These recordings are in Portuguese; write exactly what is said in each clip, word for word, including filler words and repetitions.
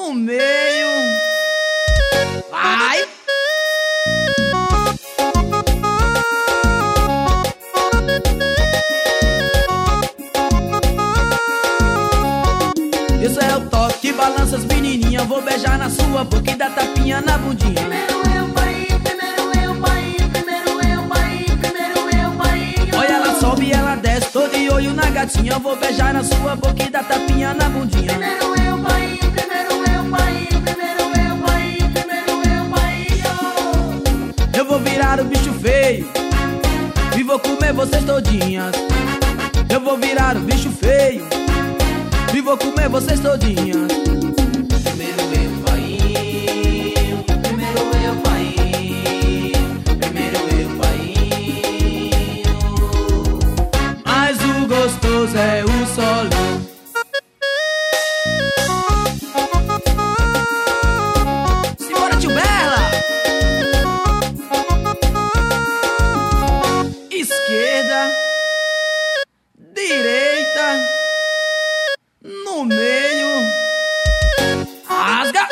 no meio. Vai! Isso é o toque que balança as menininhas. Vou beijar na sua boca e dar tapinha na bundinha. Primeiro eu, pai, primeiro eu, pai, primeiro eu, pai, primeiro eu, pai. Olha, ela sobe e ela desce, tô de olho na gatinha. Vou beijar na sua boca e dar tapinha na bundinha. Primeiro eu, pai, primeiro eu, pai, primeiro eu, pai, primeiro eu, pai. Eu vou virar o bicho feio e vou comer vocês todinhas. Eu vou virar o bicho feio e vou comer vocês todinhas. Primeiro eu, pai, primeiro eu, pai, primeiro eu, pai. Mas o gostoso é o solão. Simbora, tio Bela! Esquerda, direita, no meio, rasga.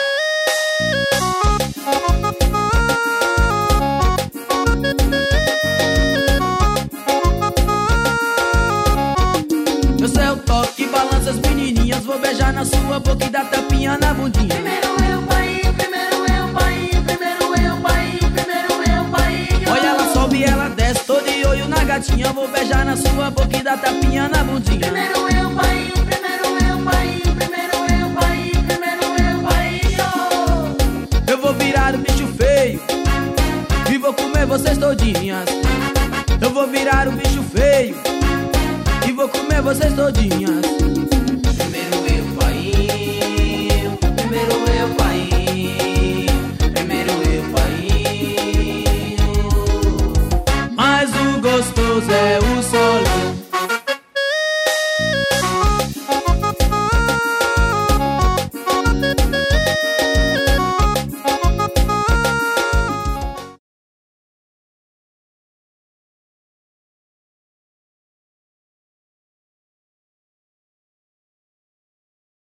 Eu sei o toque que balança as menininhas. Vou beijar na sua boca e dar tapinha na bundinha. Primeiro eu, pai, primeiro eu, pai, primeiro eu, pai, primeiro eu, pai. Olha, ela sobe e ela desce, tô de olho na gatinha. Vou beijar na sua boca e dar tapinha na bundinha. Primeiro eu, pai, primeiro eu, pai, primeiro eu, pai, primeiro eu, pai. Eu vou virar o bicho feio e vou comer vocês todinhas. Eu vou virar o bicho feio e vou comer vocês todinhas. Primeiro eu, pai, primeiro eu, pai, primeiro eu, pai. Mas o gostoso é o solão.